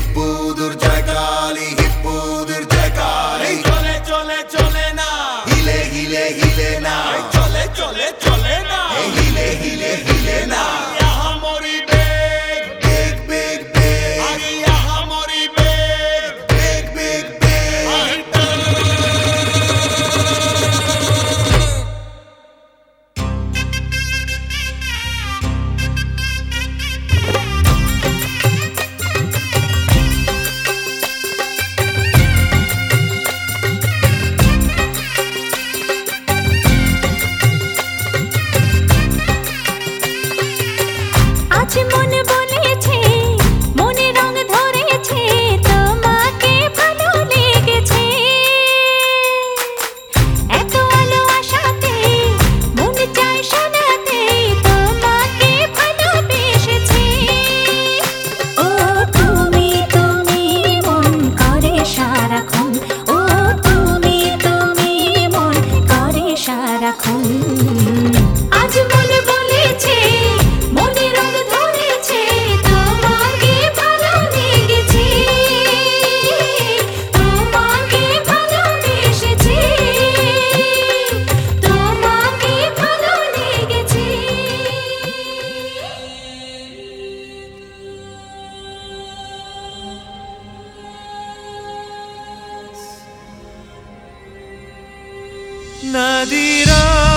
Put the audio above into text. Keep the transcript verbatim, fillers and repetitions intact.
হিপ্পুদুর জয়কালী হিপ্পুদুর জয়কালী চলে চলে চলে না হিলে হিলে হিলে না চলে চলে চলে না হিলে হিলে হিলে না यहाँ मोरी बेग বেগ বেগ বেগ आगे यहाँ मोरी बेग বেগ বেগ বেগ আজ মন বলেছে মনে রং ধরেছে তোমাকে ভালো লেগেছে এত আলো আশাতে মন চায় শোনাতে তোমাকে ভালোবেসেছে ও তুমি তুমি মন করে সারাক্ষণ ও তুমি তুমি মন করে সারাক্ষণ আজ মন বলেছে মনে রং ধরেছে তোমাকে ভালো লেগেছে তোমাকে ভালোবেসেছে তোমাকে ভালো লেগেছে नदीरा